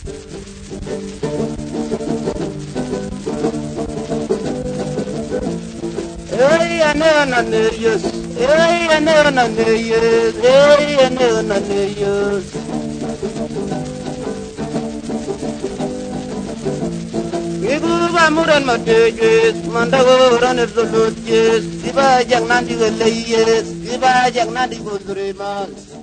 Hey, I know yes. Hey, I know yes. Hey, I know yes. Ibu bamuran matejes, mandagoran erzolojes, iba jang nandi gelayes, iba jang nandi gozremas.